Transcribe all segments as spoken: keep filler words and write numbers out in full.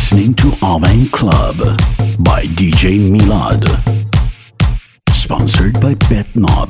listening to Aven Club by D J Milad. Sponsored by BetNob.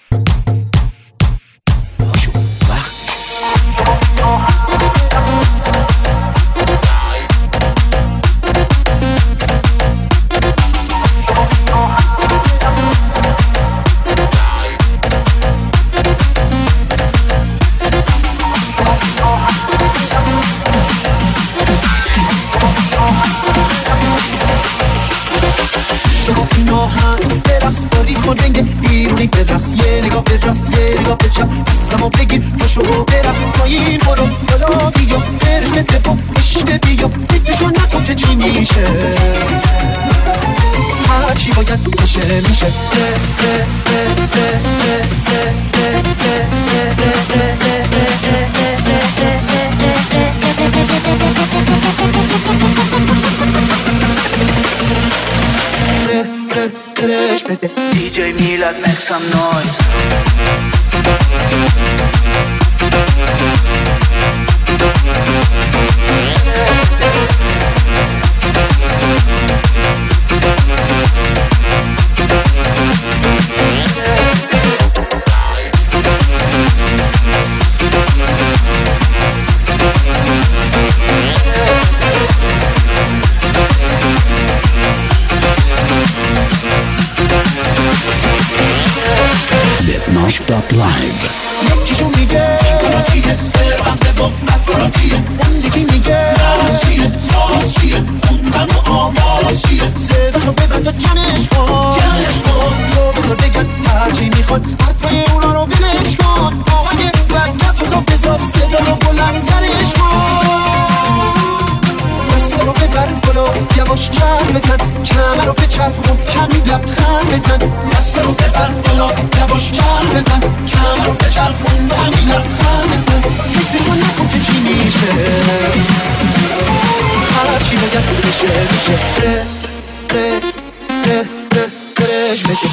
دستمو بگیر پاشو برم پایین برو بالا بیا برش بده با عشق بیا فکرشو نکن که چی میشه هرچی باید بشه میشه D J Milad, make some noise. BetNob.live. یکیشون میگه کاراتیه فرقم سبب نتوراتیه اون دیگه میگه ناشیه ساشیه خوندن و آواز چیه صداشو ببند و جمعش کن جمعش کن تو بذار بگن هرچی میخواد حرفای اونا رو بلش کن آهنگ رنگت بذار بذار صدا رو بلندترش کن دست رو ببر بالا یواش چرخ بزن کمر رو بچرخون کمی لبخند بزن دست رو ببر بالا یواش چرخ بزن کمر رو بچرخون کمی لبخند بزن فکرشو نکن که چی میشه هرچی باید بشه میشه ره ره ره ره رهش بده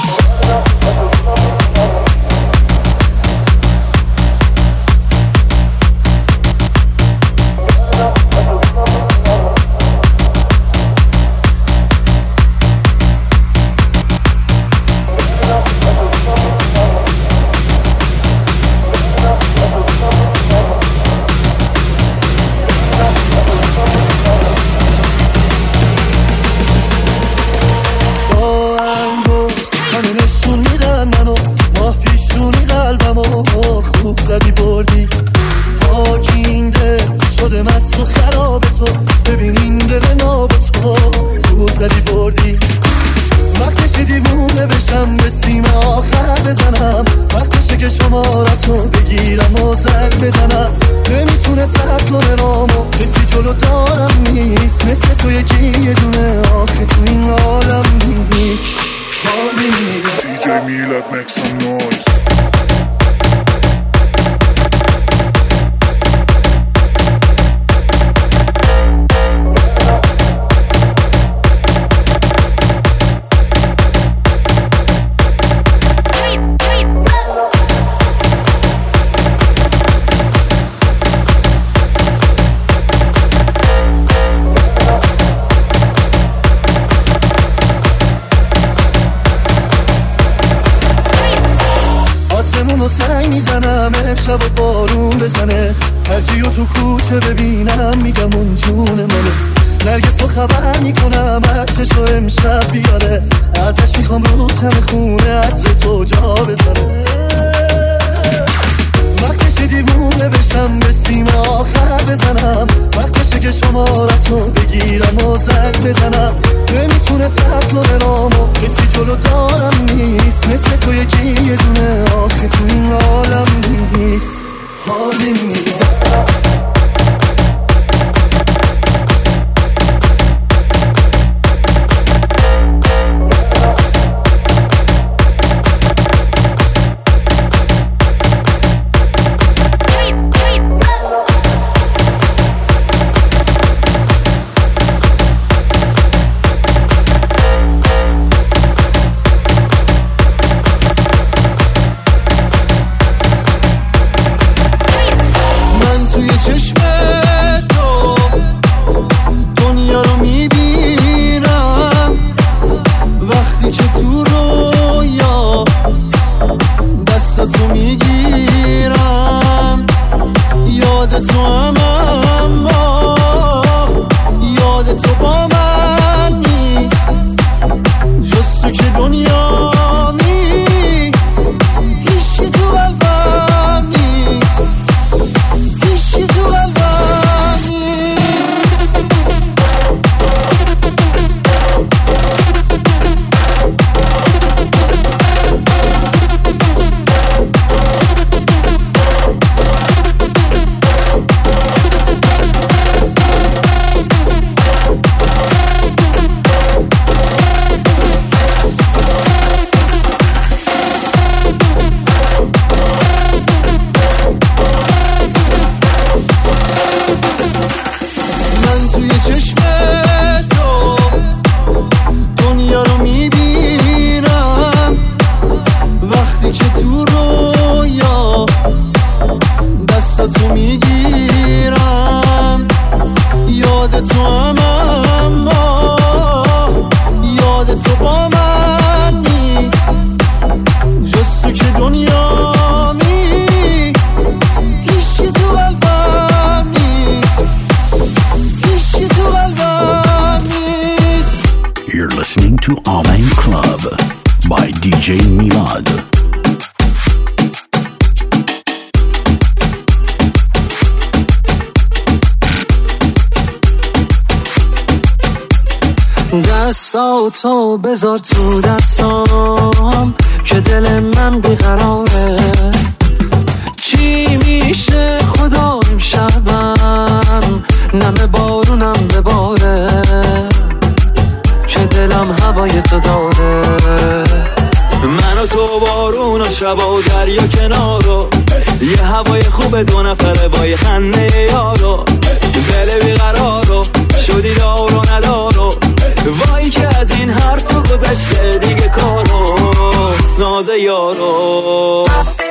شب و بارون بزنه هرکیو تو کوچه ببینم میگم اون جون منه نرگسو خبر میکنم عطرشو امشب بیاره ازش میخوام رو تم خونه عطر تو جا بزنه وقتشه دیوونه بشم به سیم آخر بزنم وقتشه که شمارتو بگیرم و زنگ بزنم نمیتونه سب کنه رامو کسی جلو دارم نیست مثل تو یکی یه دونه آخه تو این عالم نیست حالی نیست چشم تو دنیا رو یاد تو هم اما یاد تو با من نیست، جز تو که دنیا می هیچی تو قلبم نیست، هیچی تو قلبم نیست. تو میگیرم یاد تو هم اما یاد تو با من نیست، جز تو که دنیا می هیچی تو قلبم نیست، هیچی تو قلبم نیست. You're listening to Amen Club by دی جی Milad. دستاتو بذار تو دستام که دل من بیقراره، چی میشه خدا امشبم نمه بارونم بباره، که دلم هوای تو داره. من و تو بارون و شب و دریا کنارو، یه هوای خوب دو نفره وای خنده یارو، دل بیقرارو شدی دار و ندارو، وای که از این حرفا گذشته دیگه کارو، ناز یارو.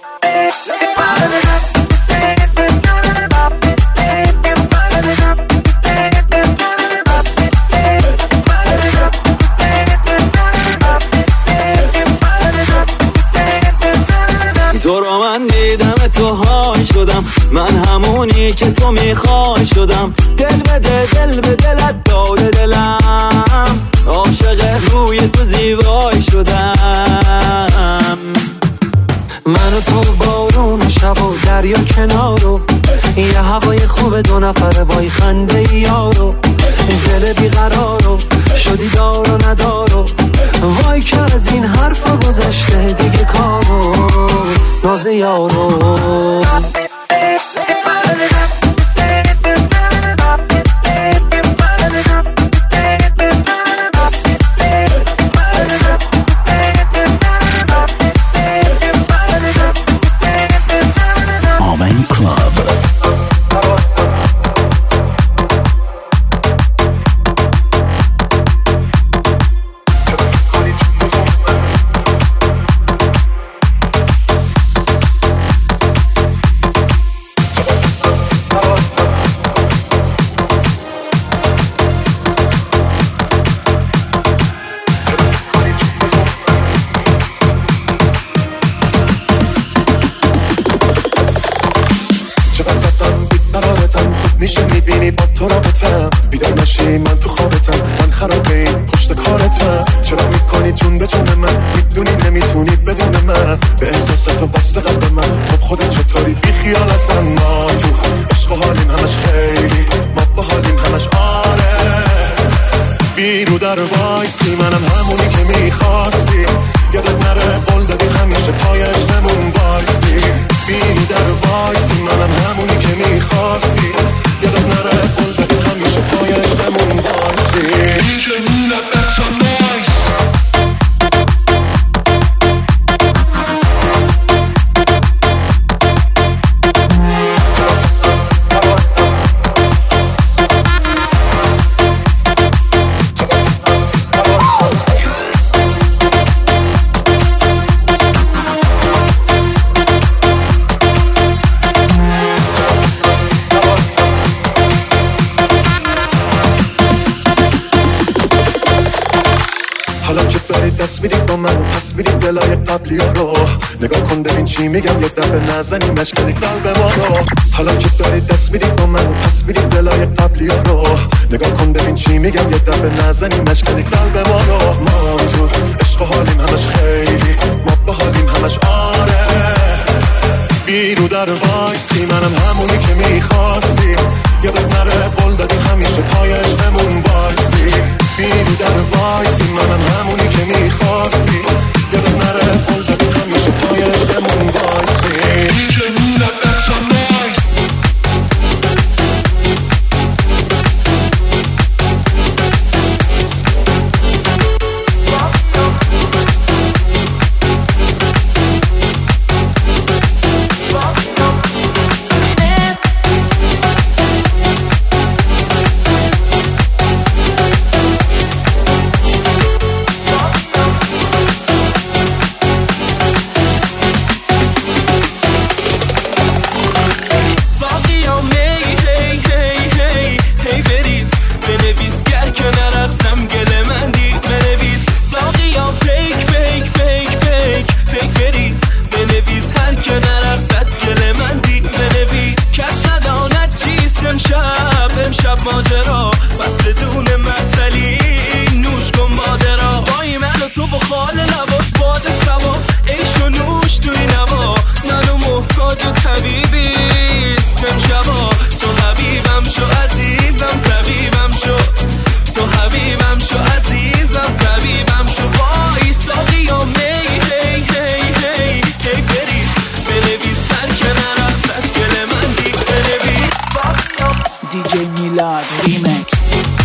تو رو من دیدم تو های شدم، من همونی که تو میخوای شدم، دل به دل دل به دلت داده دلم، عاشق روی تو زیبای شدم. من و تو بارون و شب و دریا کنارو، یه هوای خوب دو نفره وای خنده یارو، دل بیقرارو شدی دار و ندارو، وای که از این حرفا گذشته دیگه کارو، ناز یارو. Amen Club. میشه میبینی با تو رابطم، بیدار نشی من تو خوابتم، من خرابه این پشت کارتم، چرا میکنی جون به جون من، میدونی نمیتونی بدون من، به احساس تو وصل قلب من، خب خودت چطوری بی خیال اصلا، ما تو عشق و حالیم همش خیلی، ما با حالیم همش آره، بیرو در وایسی منم همونی که میخواستی، یادت نره قول دادی همیشه پایش نمون وایسی، بیرو در وایسی منم همونی که میخواستی، یادت نره قول دادی همیشه پایش نمون وایسی. دی جی Milad make some noise. دست میدی با من و پس میدی دلای قبلی ها رو، نگاه کن ببین چی میگم، یه دفعه نزنی مشکلی قلب ما رو. حالا که داری دست میدی با من و پس میدی دلای قبلی ها رو نگاه کن ببین چی میگم یه دفعه نزنی مشکلی قلب ما رو ما تو عشق حالیم همش خیلی ما با حالیم همش آره بیرو در وایسی منم همونی که میخواستی یادت نره قول دادی همیشه پای عشقمون وایسی بیرو در وایسی منم همونی که میخواستی یادت نره قول دادی همیشه پای عشقمون وایسی دیجی میلاد make some noise ماجرا بس بدون معطلی نوش کن مادرا بای من و تو با خال لبا باد سوا عیش و نوش توی نوا منو محتاج و طبیبی سم شبا تو حبیبم شو عزیزم طبیبم شو تو حبیبم شو عزیزم طبیبم شو وای ساقی و می هی هی هی هی بریز بنویس هر کنار اقصد گل من دی بنویس دیجی میلاد ریمکس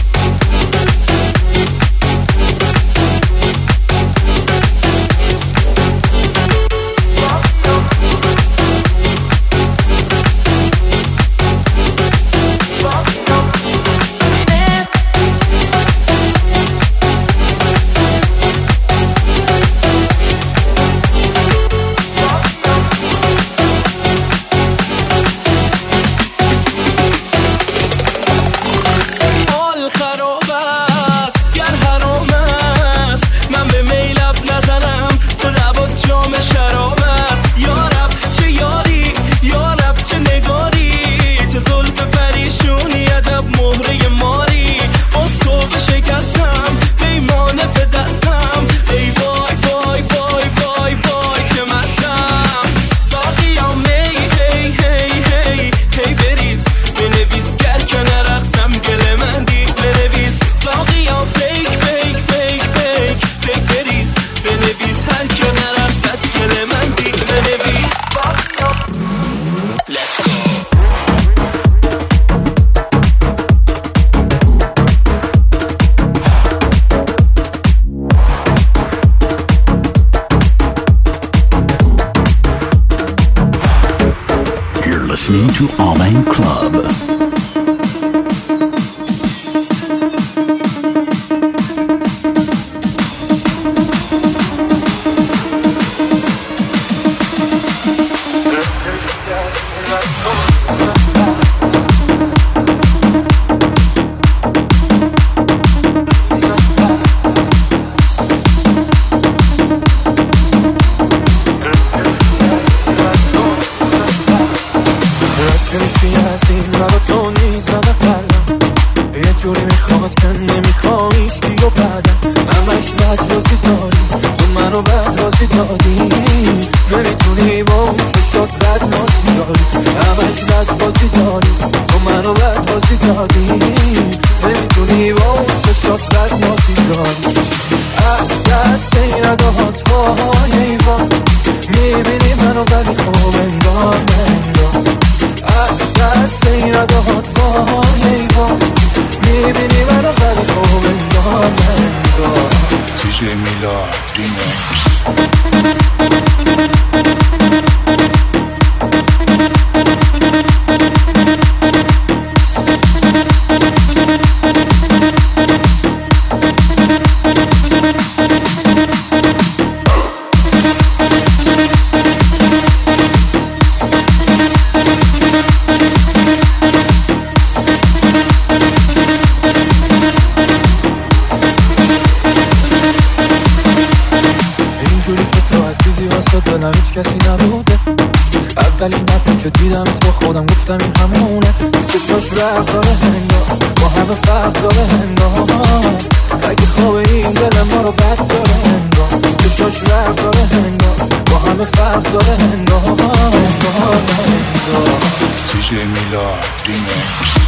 Listening to Online Club. دیجی میلاد ریمکس. دلم هیچ کسی نبوده اولین دفعه که دیدم تو خودم گفتم این همونه. چشاش رق داره هنگام با همه فرق داره هنگام. اگه خواب این دل ما رو بد داره هنگام. چشاش رق داره هنگام با همه فرق داره هنگام. دی جی میلاد ریمیکس.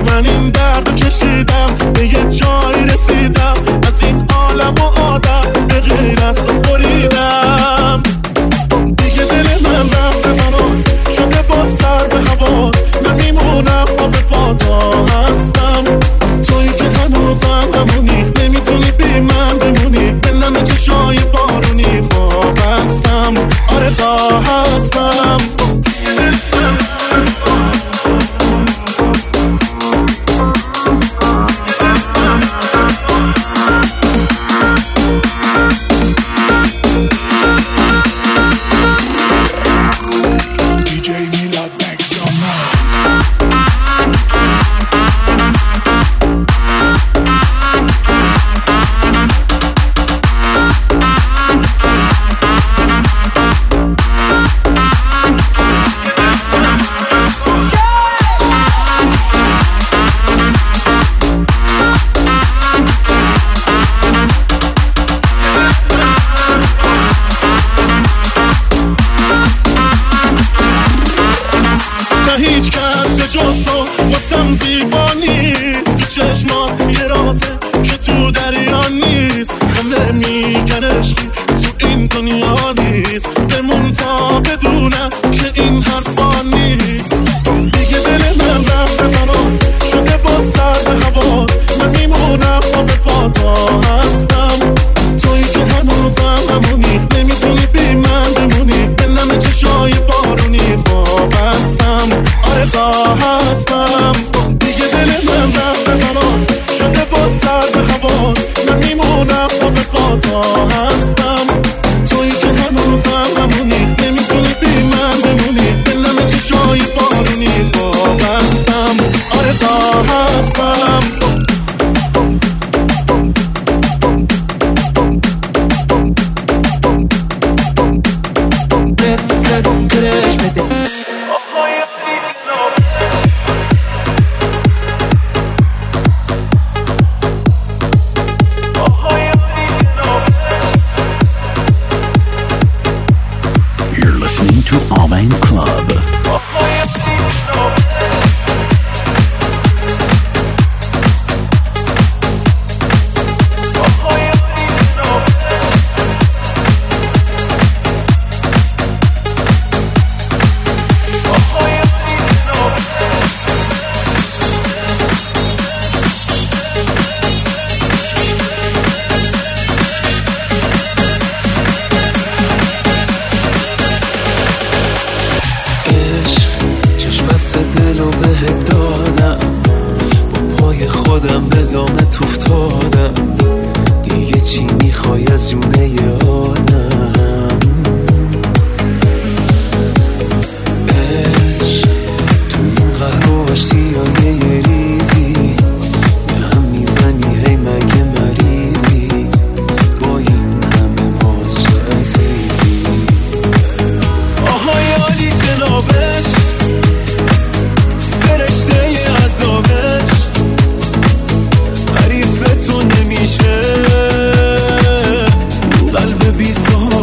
من این درد کشیدم، به یه جایی رسیدم، از این عالم و آدم به غیر از تو بریدم. دیگه دل من رفته برات، شده با سر به هوات، من میمونم پا به پاتا هستم. تویی که هنوزم همونی، نمیتونی بی من بمونی، به نم چشای بارونی وابستم. آره تا هستم. قلب بی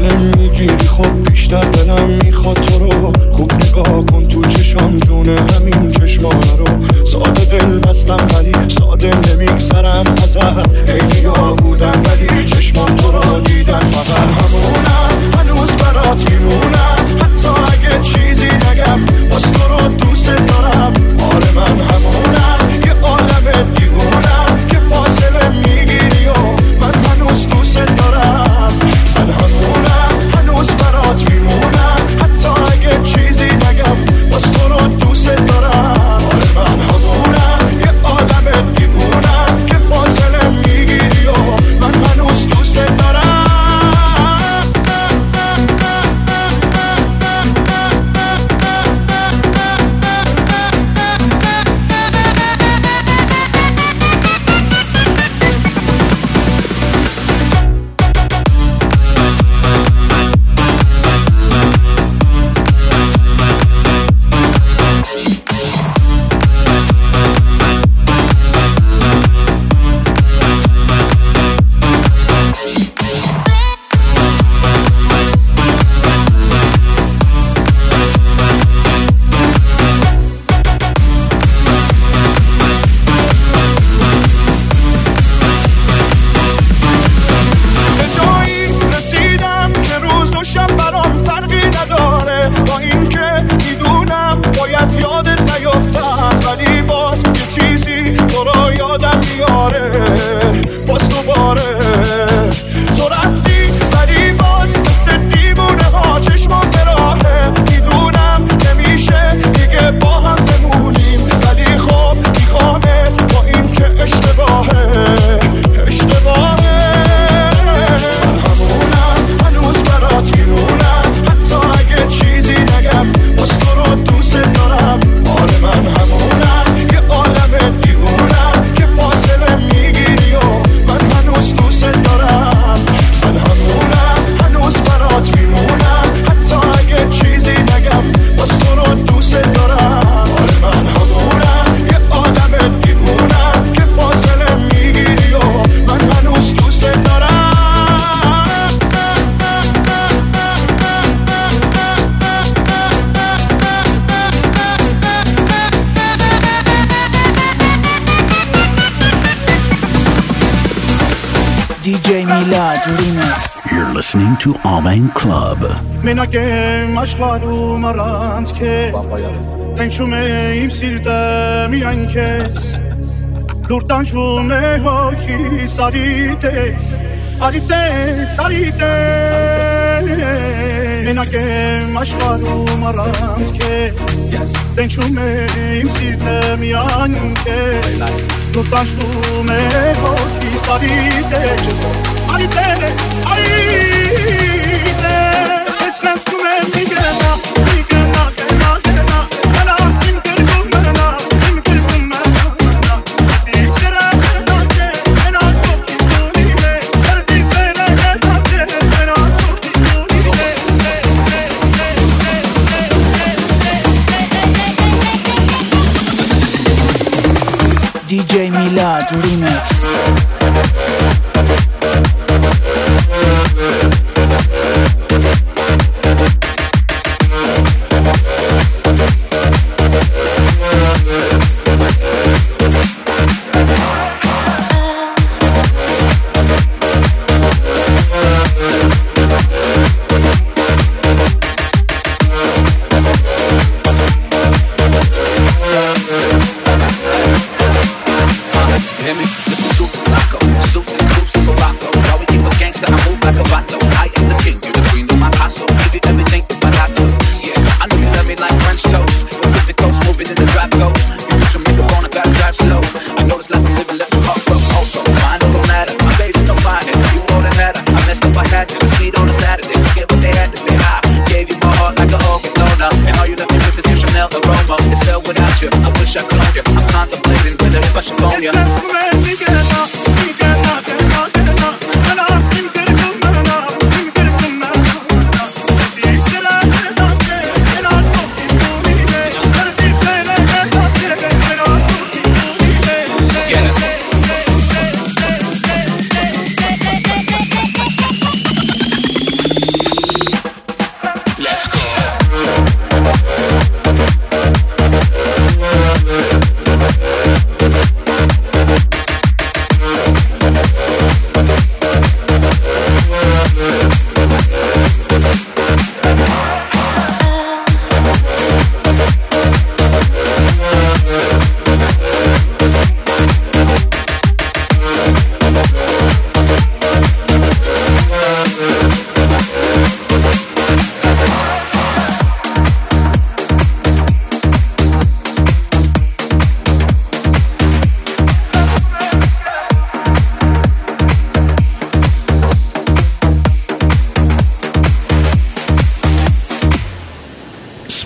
فاصله میگیری خب بیشتر دلم میخواد تو رو. خوب نگاه کن تو چشام جونه همین چشمانه رو. ساده دل بستم ولی ساده نمیگذرم ازت. خیلی ها بودن ولی چشمان تو رو دیدن فقط همونم. هنوز برات میمونم حتی اگه چیزی نگم باز تو رو دوست دارم. آره من همونم یه عالم دیوونم که فاصله میگیری و من هنوز دوست دارم. من همونم هنوز برات میمونم حتی اگه چیزی نگم باز تو رو دوست دارم. آره من همونم یه عالم دیوونم که فاصله میگیری و من هنوز دوست دارم. دی جی Milad Remix. You're listening to Alvain Club. Menake mashkaru maranske Tenchume im sirte mi ankes Lurtan shvume hoki sarites Arites, sarites Menake mashkaru maranske Tenchume im sirte mi ankes Lurtan shvume hoki sarites Arites, arites Esken tume migena, migena, gena, gena Gena, imkir kumena, imkir kumena Serdi sere gena ke, gena koki kunile Serdi sere gena ke, gena koki kunile دی جی Milad Remix.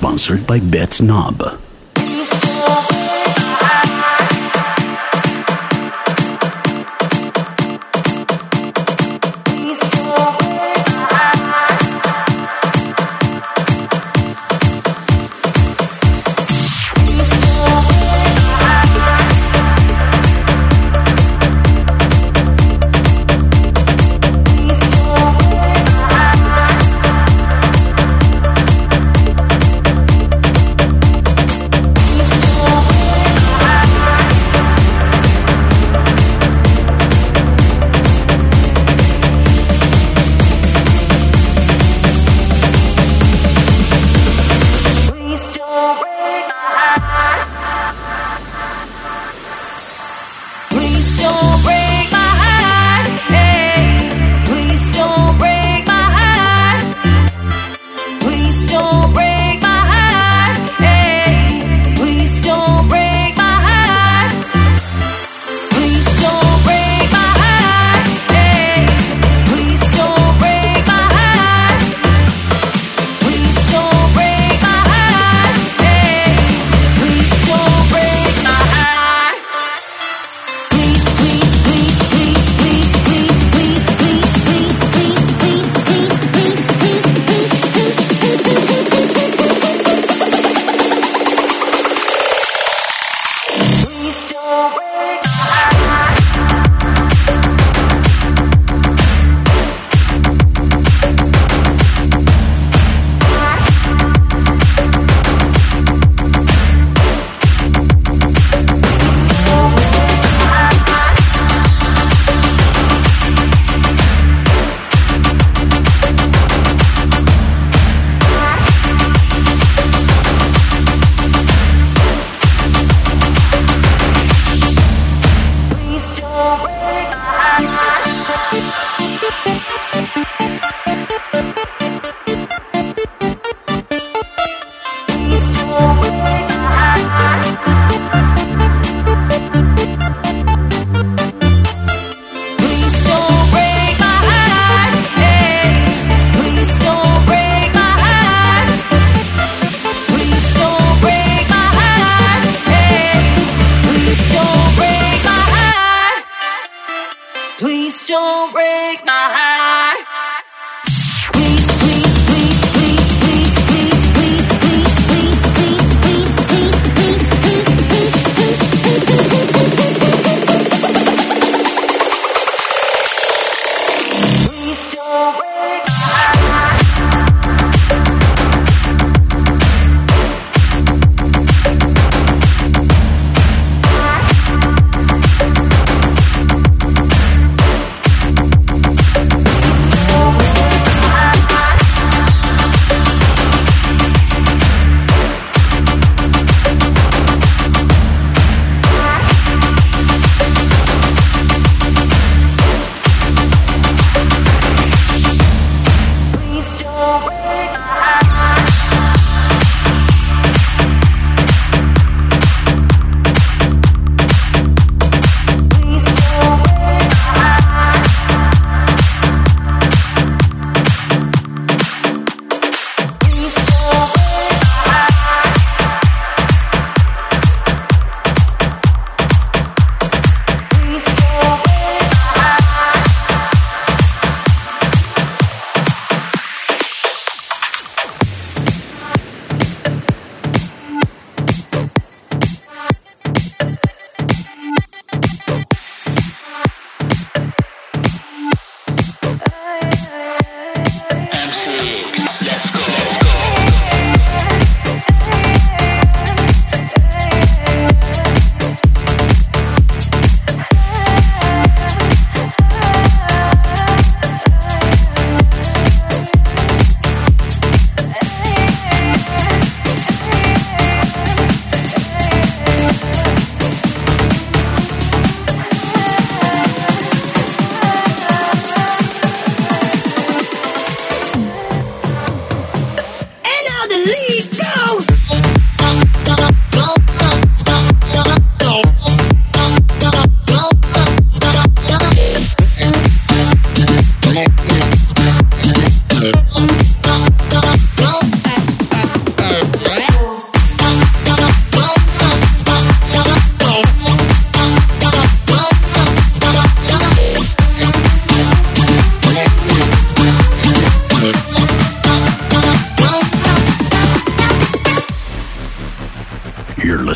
Sponsored by BetSnob.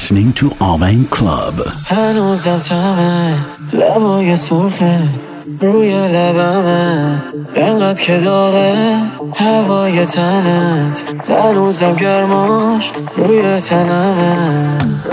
listening to Alvin Club. هنوزم تمه لبای سرخه روی لبمه انقدر که داغه هوای تنت هنوزم گرماش روی تنمه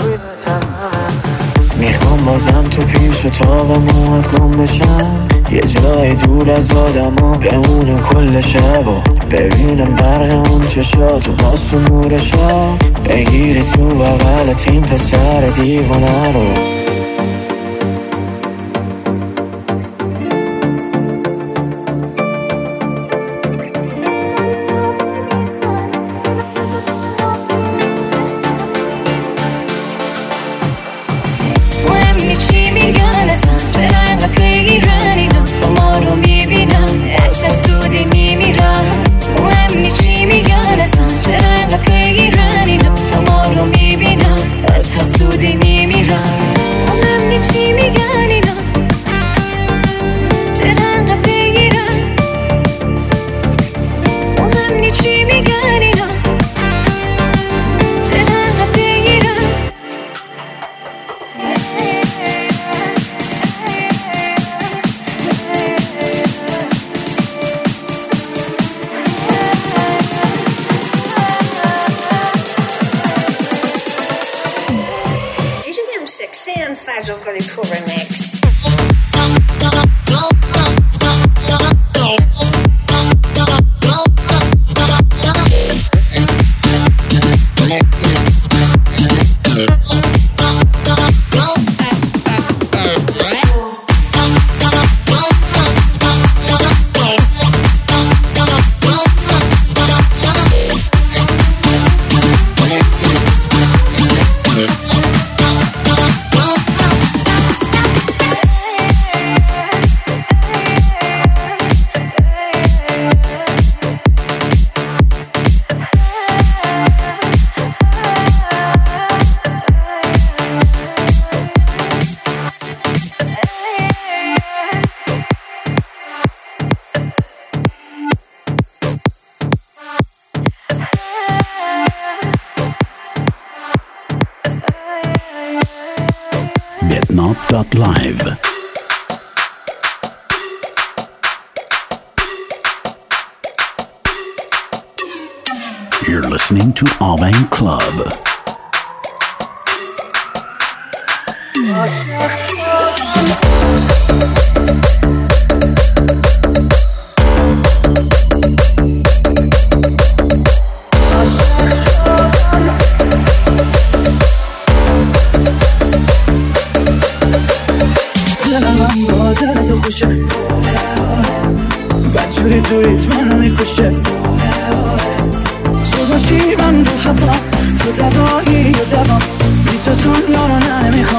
میخوام بازم تو پیش و تاب موهات گم بشم یه جای دور از آدم ها بمونم کل شب و ببینم برق اون چشات و باز تو نور شب بگیری تو بغلت این پسر دیوانه رو Sajal's got a cool remix. Live. You're listening to Alvin Club. بدجوری دوریت منو میکشه تو باشی من رو هوا تو دوایی و دوام بی تو دنیا رو نمیخوام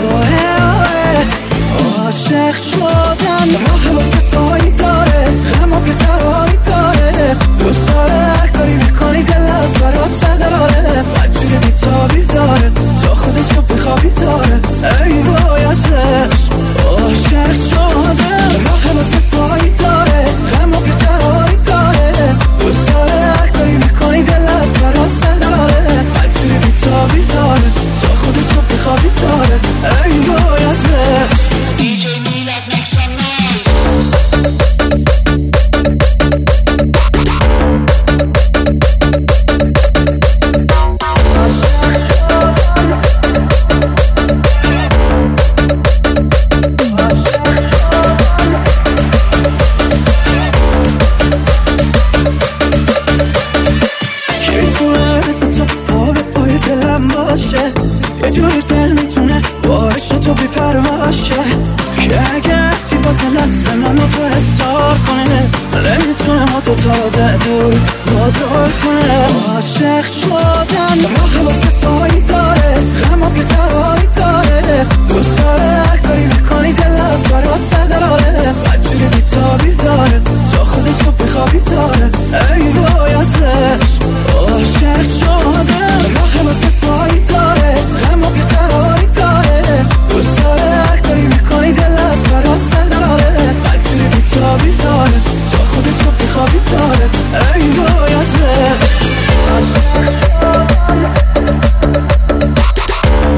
عاشق شدم راه واسه پایی داره غم و بیقراری داره دوست داره هر کاری میکنی دل از برات سرداره بدجوری بیتابی داره تا خودت رو بخوابی داره ای وای ازش عاشق شدم راه واسه پایی داره غم و بیقراری داره دوست داره هر کاری میکنی دل از برات سرداره بدجوری بیتابی داره تا خودت رو بخوابی داره ای وای ازش دی جی میلاد make some noise. یه جوری دل میتونه با عشق تو بی‌پرواشه که اگه اختی فاصلت به من و تو حساب کنه نمیتونه ما دوتا رو به دور وادار کنه عاشق شدم راه واسه پایی داره غم و بیقراری داره دوست داره هر کاری میکنی دل از برات سرداره بدجوری بیتابی داره تا خودت رو بخوابی داره ای وای ازش عاشق شدم راه واسه پایی داره غم و بیقراری داره دوست داره هر کاری میکنی دل از برات سرداره بدجوری بیتابی داره تا خودت رو بخوابی داره ای وای ازش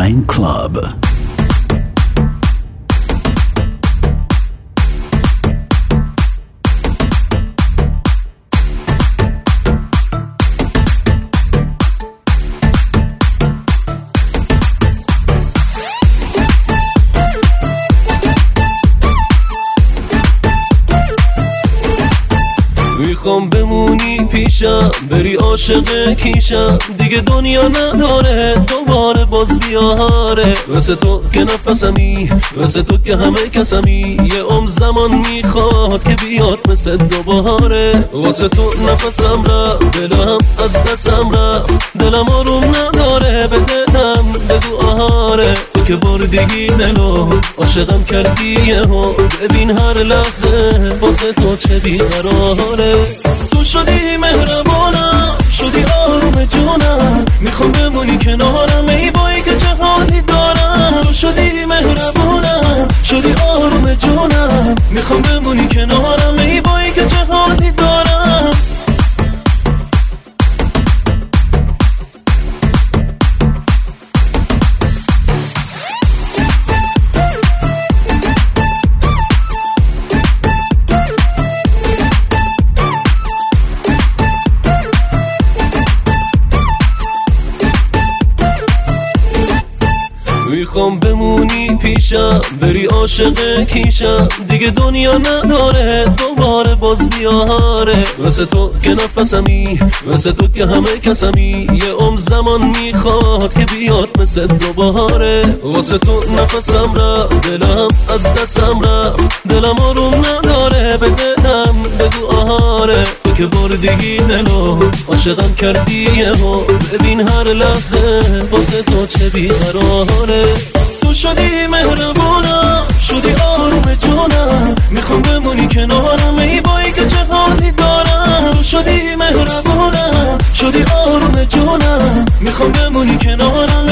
Wine Club. میخوام بمونی پیشم، بری عاشق کیشم، دیگه دنیا نداره دوباره باز بیاره. واسه تو که نفسمی، واسه تو که همه کسمی، یه عمر زمان میخواد که بیاد مثل دوباره. واسه تو نفسم رفت، دلم از دستم رفت، دلم آروم نداره، به دلم بگو آره. تو که بردگی دلو عاشقم کردی یهو، ببین هر لحظه واسه تو چه بیقراره. تو شدی مهربانم، شدی آروم جونم، میخوام بمونی کنارم ای بایی که چه حالی دارم. تو شدی مهربانم، شدی آروم جونم، میخوام بمونی کنارم ای بایی که چه حالی دارم. میخوام بمونی پیشم، بری عاشق کیشم، دیگه دنیا نداره دوباره باز بیاره. واسه تو که نفسمی، واسه تو که همه کسمی، یه عمر زمان میخواد که بیاد مثل دوباره. واسه تو نفسم رفت، دلم از دستم رفت، دلم آروم نداره، به دلم بگو آره. تو که بردگی دلو عاشقم کردی یهو، ببین هر لحظه واسه تو چه بیقراره. تو شدی مهربونم، شدی آروم جونم، میخوام بمونی کنارم ای بایی که چه حالی دارم. تو شدی مهربونم، شدی آروم جونم، میخوام بمونی کنارم